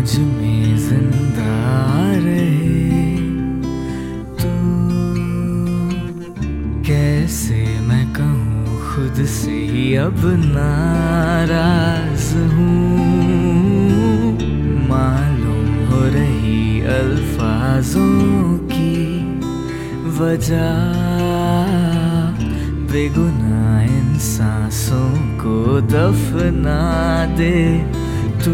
मुझ में जिंदा रहे तू। कैसे मैं कहूँ खुद से ही अब नाराज हूँ। मालूम हो रही अल्फाजों की वजह, बेगुनाह इन सांसों को दफना दे तू।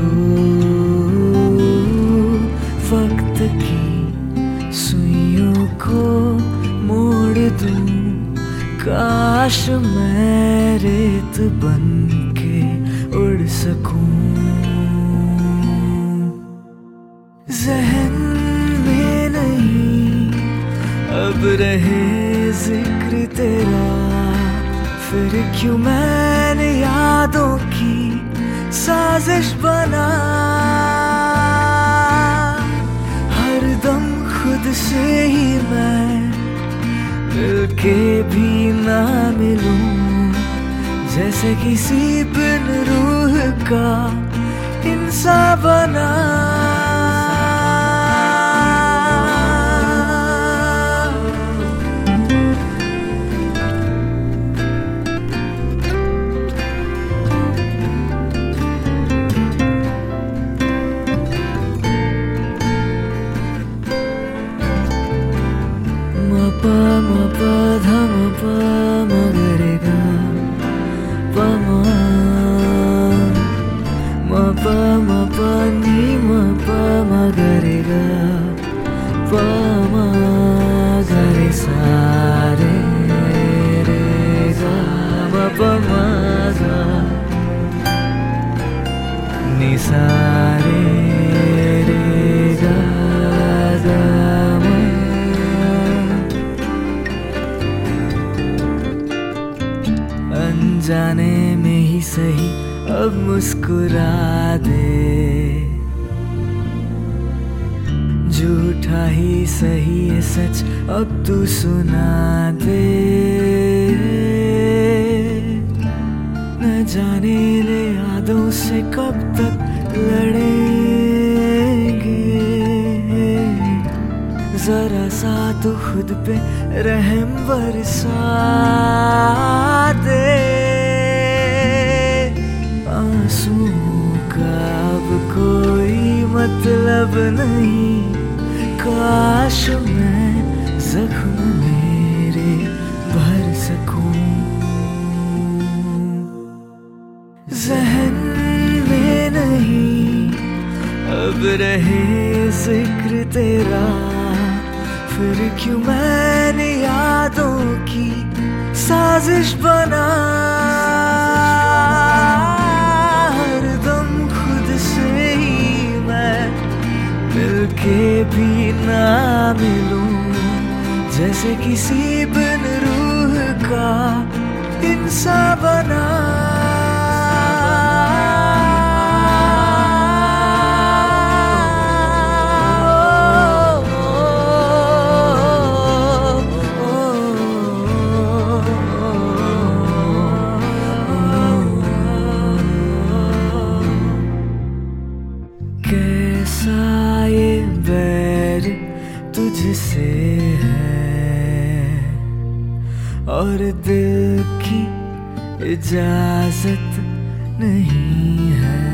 वक्त की सुइयों को मोड़ दूं, काश मैं रेत बन के उड़ सकूं। ज़हन में नहीं अब रहे जिक्र तेरा, फिर क्यों मैंने यादों की साजिश बना। हर दम खुद से ही मैं मिलके भी ना मिलूं, जैसे किसी बिन रूह का इंसान बना। प म प ध म प म ग रे ग प म म प म प नि म प म ग रे ग प म ग रे सा रे रे ग म प म ग नि सा रे रे ग ग म। अनजाने में ही सही अब मुस्कुरा दे, झूठा ही सही है सच अब तू सुना दे। न जाने ले यादों से कब तक लड़ेंगे, जरा सा तो खुद पे रहम बरसा दे। आंसुओं का अब कोई मतलब नहीं, काश मैं जख्म मेरे भर सकूं। ज़हन में नहीं अब रहे जिक्र तेरा, फिर क्यों मैंने यादों की साजिश बना। हर दम खुद से ही मैं मिलके भी ना मिलूं, जैसे किसी बिन रूह का इंसान बना। कैसा ये बैर तुझसे है और दिल की इजाजत नहीं है।